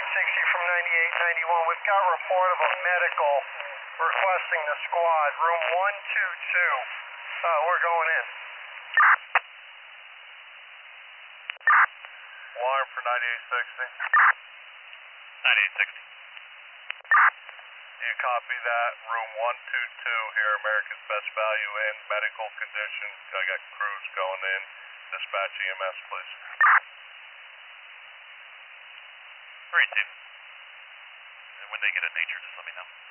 60 from 9891. We've got a report of a medical requesting the squad. Room 122. We're going in. Alarm for 9860. 9860. You copy that. Room 122 here, America's Best Value in, medical condition. I got crews going in. Dispatch EMS, please. 3-2. And when they get a danger, just let me know.